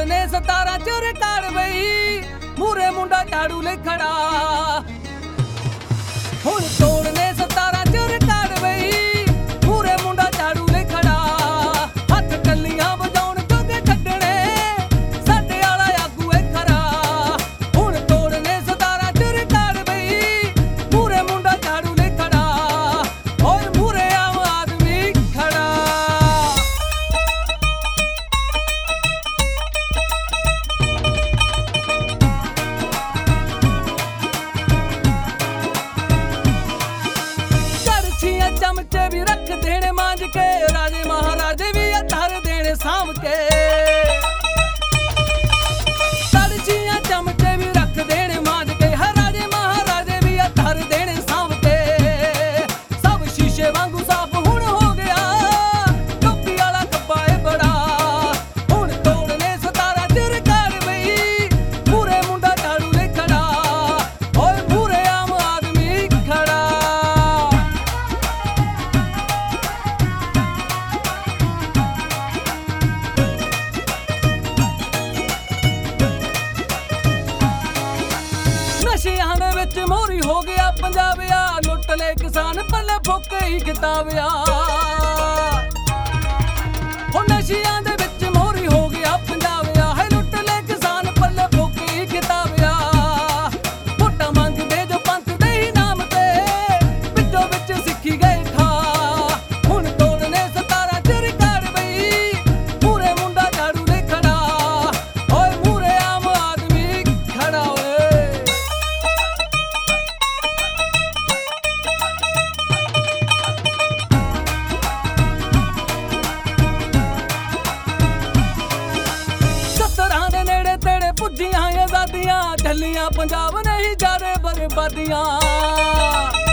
ਤੋੜਨੇ 17 ਚ ਰਿਕਾਰਡ ਬਈ ਮੂਰੇ ਮੁੰਡਾ ਝਾੜੂ ਲੈ ਖੜਾ ਹੁਣ ਤੋੜਨੇ 17 ਚ ਰਿਕਾਰਡ ਬਈ ਮੂਰੇ ਮੁੰਡਾ ਝਾੜੂ ਲੈ ਖੜਾ ਹੱਥ ਟੱਲੀਆਂ ਵਜਾਉਣ ਜੋਗੇ ਛੱਡਣੇ ਸਾਡੇ ਵਾਲਾ ਆਗੂ ਏ ਖਰਾ ਹੁਣ ਤੋੜਨੇ 17 ਚ ਰਿਕਾਰਡ ਬਈ ਮੂਰੇ ਮੁੰਡਾ ਝਾੜੂ ਲੈ ਖੜਾ ਓਏ ਮੂਰੇ ਆਮ ਆਦਮੀ ਖੜਾ चमचे भी रख देने मांझ के राजे महाराजे भी धर देने साम के कड़छियां चमचे भी रख देने मांझ के हर राजे महाराजे भी धर देने साम के सब शीशे वांगू साफ हुण हो गया टोपी वाला कब्बा है बड़ा हुण तोड़ने 17 च रिकार्ड बई पूरे मुंडा झाड़ू ले खड़ा ओए पूरे आम आदमी खड़ा ਨਸ਼ਿਆਂ ਦੇ ਵਿੱਚ ਮੋਰੀ ਹੋ ਗਿਆ ਪੰਜਾਬਿਆ ਲੁੱਟ ਲੈ ਕਿਸਾਨ ਪੱਲੇ ਫੁੱਕ ਹੀ ਕਿਤਾਬਿਆ ਹੋ ਨਸ਼ਿਆਂ ਦੇ ਵਿੱਚ ਮੋਰੀ ਹੋ ਗਿਆ ਪੰਜਾਬਿਆ ਹੈ ਲੁੱਟ ਲੈ ਕਿਸਾਨ ਪੱਲੇ ਫੁੱਕ ਹੀ ਕਿਤਾਬਿਆ ਵੋਟਾਂ ਮੰਗਦੇ ਜੋ ਪੰਥ ਦੇ ਹੀ ਨਾਮ ਤੇ ਵਿੱਚੋਂ ਵਿੱਚ ਸਿੱਖੀ ਗਏ ਖਾ ਹੁਣ ਤੋੜਨੇ 17 ਚ ਰਿਕਾਰਡ ਬਈ ਪੂਰੇ ਮੁੰਡਾ ਝਾੜੂ ਲੈ ਖੜਾ ਓਏ ਮੂਰੇ ਆਮ ਆਦਮੀ ਖੜਾ ਓਏ ਪੁੱਜੀਆਂ ਆਜ਼ਾਦੀਆਂ ਢੱਲੀਆਂ ਪੰਜਾਬ ਨਹੀਂ ਜਾਰੇ ਬਰਬਾਦੀਆਂ